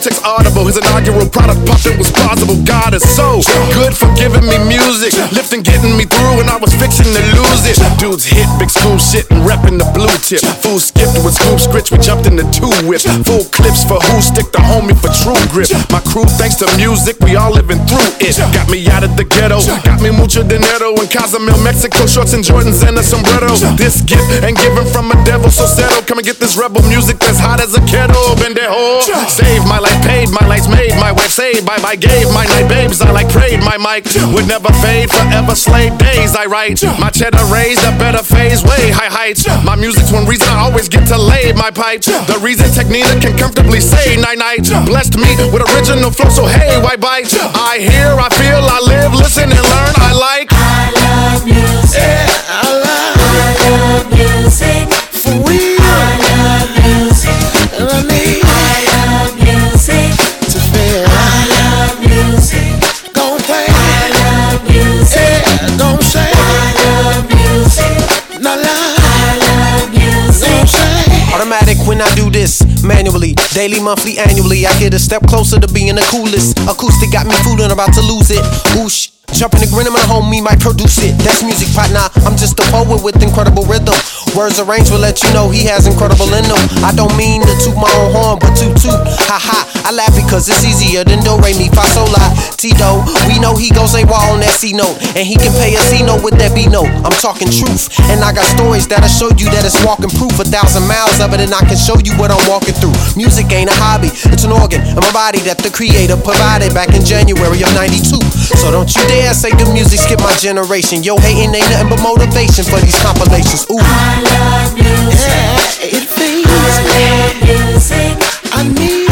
politics audible. His inaugural product puppet was plausible. God is so good for giving me music, lifting, getting me through when I was fixing to lose it. Dudes hit big school shit and repping the blue tip. Fool skipped with scoop scritch, we jumped in the two whip. Full clips for who stick the homie for true grip. My crew, thanks to music, we all living through it. Got me out of the ghetto, got me mucho dinero in Cozumel, Mexico, shorts and Jordans and a sombrero. This gift ain't given from a devil, so settle. Come and get this rebel music that's hot as a kettle. Bendejo, save my life, paid my lights, made my wife saved by gave my night babes. I like prayed my mic would never fade, forever slave days. I write my cheddar raised a better phase, way high heights. My music's one reason I always get to lay my pipe. The reason Technina can comfortably say night night. Blessed me with original flow, so hey, why bite? I hear, I feel, I live, listen and learn. I like. I love music. Yeah, I love music. For real. I love music. And I need. I love music. To feel. I love music. Don't play. I love music. Yeah, don't say. I love music. Not lie. I love music. Don't say. Automatic when I do this, manually, daily, monthly, annually. I get a step closer to being the coolest. Acoustic got me fooling, about to lose it. Whoosh. Jumping and grinning, my homie might produce it. That's music, partner. I'm just a poet with incredible rhythm. Words arranged will let you know he has incredible in them. I don't mean to toot my own horn, but toot. Ha ha. I laugh because it's easier than do, re, mi, fa, sol, la, ti, do. We know he goes AWOL on that C note, and he can pay a C note with that B note. I'm talking truth, and I got stories that'll show you that it's walking proof. 1,000 miles of it, and I can show you what I'm walking through. Music ain't a hobby, it's an organ in my body that the creator provided back in January of '92. So don't you dare say the music skip my generation. Yo, hating ain't nothing but motivation for these compilations. Ooh, I love music. Yeah, it feels. I love music. I need.